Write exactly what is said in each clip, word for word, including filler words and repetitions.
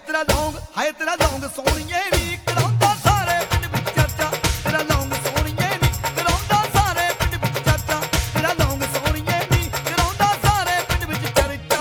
ਤੇਰਾ ਲੌਂਗ ਹਾਏ ਤੇਰਾ ਲੌਂਗ ਸੋਹਣੀਏ ਨੀ ਕਰਾਉਂਦਾ ਸਾਰੇ ਪਿੰਡ ਵਿੱਚ ਚਰਚਾ ਤੇਰਾ ਲੌਂਗ ਸੋਹਣੀਏ ਨੀ ਕਰਾਉਂਦਾ ਸਾਰੇ ਪਿੰਡ ਵਿੱਚ ਚਰਚਾ ਤੇਰਾ ਲੌਂਗ ਸੋਹਣੀਏ ਨੀ ਕਰਾਉਂਦਾ ਸਾਰੇ ਪਿੰਡ ਵਿੱਚ ਚਰਚਾ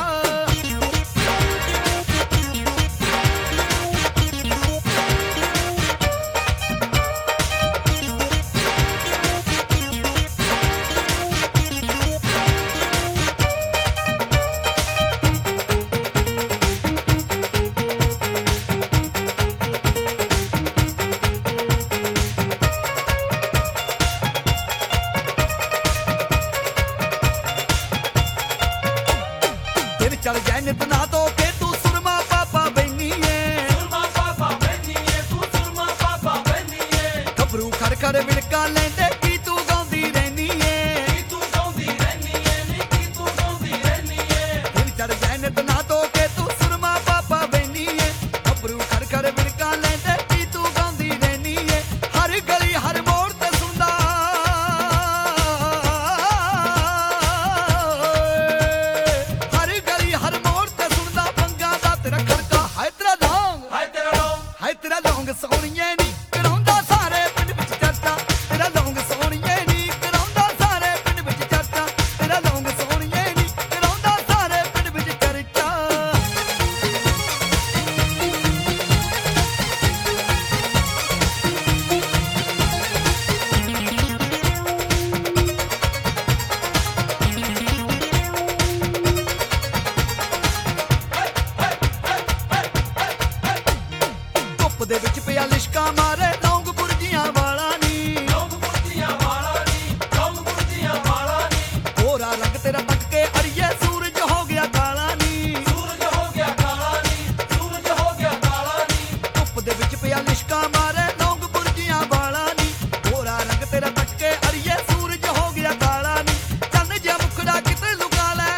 चल जाए नित ना तो के तू सुरमा पापा बनी है सुरमा पापा बनी है तू सुरमा पापा बनी है खबरू खड़ खड़ विड़का लेंदे की तू गाउंदी रहनी है की तू गाउंदी रहनी है नी की तू गाउंदी रहनी है फिर चल जाए नित ना तो के तू सुरमा पापा बनी है खबरू खड़ खड़ विड़का लेंदे की तू गाउंदी रहनी है हर गली हर मोड़ ते सुनदा हर गली हर तेरा लौंग सोहणीए नी कराਉਂਦਾ ਸਾਰੇ ਪਿੰਡ ਵਿੱਚ ਚਰਚਾ ਤੇਰਾ ਲੌਂਗ ਸੋਹਣੀਏ ਨੀ कराਉਂਦਾ ਸਾਰੇ ਪਿੰਡ ਵਿੱਚ ਚਰਚਾ ਤੇਰਾ ਲੌਂਗ ਸੋਹਣੀਏ ਨੀ कराਉਂਦਾ ਸਾਰੇ ਪਿੰਡ ਵਿੱਚ ਚਰਚਾ ਧੁੱਪ ਦੇ ਵਿੱਚ ਪਿਆ ਲਿਸ਼ਕਾ ਮਾਰੇ ਲੌਂਗ ਬੁਰਜੀਆਂ ਵਾਲਾ ਨੀ ਲੌਂਗ ਬੁਰਜੀਆਂ ਵਾਲਾ ਨੀ ਲੌਂਗ ਬੁਰਜੀਆਂ ਵਾਲਾ ਨੀ ਗੋਰਾ ਰੰਗ ਤੇਰਾ ਤੱਕ ਕੇ ਅੜੀਏ ਸੂਰਜ ਹੋ ਗਿਆ ਕਾਲਾ ਨੀ ਸੂਰਜ ਹੋ ਗਿਆ ਕਾਲਾ ਨੀ ਸੂਰਜ ਹੋ ਗਿਆ ਕਾਲਾ ਨੀ ਧੁੱਪ ਦੇ ਵਿੱਚ ਪਿਆ ਲਿਸ਼ਕਾ ਮਾਰੇ ਲੌਂਗ ਬੁਰਜੀਆਂ ਵਾਲਾ ਨੀ ਗੋਰਾ ਰੰਗ ਤੇਰਾ ਤੱਕ ਕੇ ਅੜੀਏ ਸੂਰਜ ਹੋ ਗਿਆ ਕਾਲਾ ਨੀ ਚੰਨ ਜਿਹਾ ਮੁਖੜਾ ਕਿਤੇ ਲੁਕਾ ਲੈ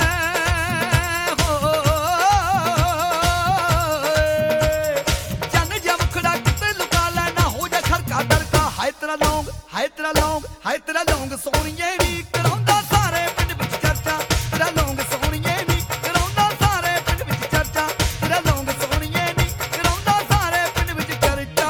तेरा लौंग हाय तेरा लौंग हाय तेरा लौंग सोहणीए नी कराਉਂਦਾ ਸਾਰੇ ਪਿੰਡ ਵਿੱਚ ਚਰਚਾ ਤੇਰਾ ਲੌਂਗ ਸੋਹਣੀਏ ਨੀ कराਉਂਦਾ ਸਾਰੇ ਪਿੰਡ ਵਿੱਚ ਚਰਚਾ ਤੇਰਾ ਲੌਂਗ ਸੋਹਣੀਏ ਨੀ कराਉਂਦਾ ਸਾਰੇ ਪਿੰਡ ਵਿੱਚ ਚਰਚਾ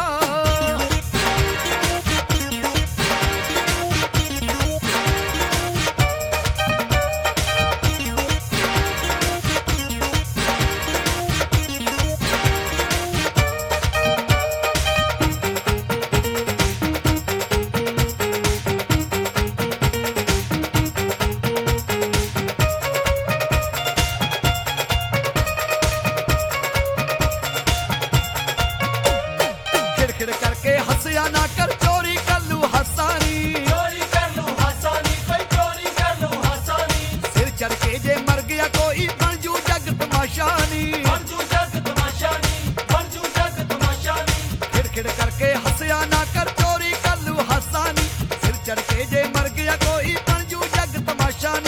खिड़ करके हंसिया ना कर चोरी कर लू हसानी चोरी कर लू हसानी कोई चोरी कर लू हसानी सिर चढ़ के जे मर गया कोई बनजू जग तमाशानी बनजू जग तमाशानी बनजू जग तमाशानी खिड़ खिड़ करके हंसिया ना कर चोरी कर लू हसानी सिर चढ़ के जे मर गया कोई बनजू जग तमाशानी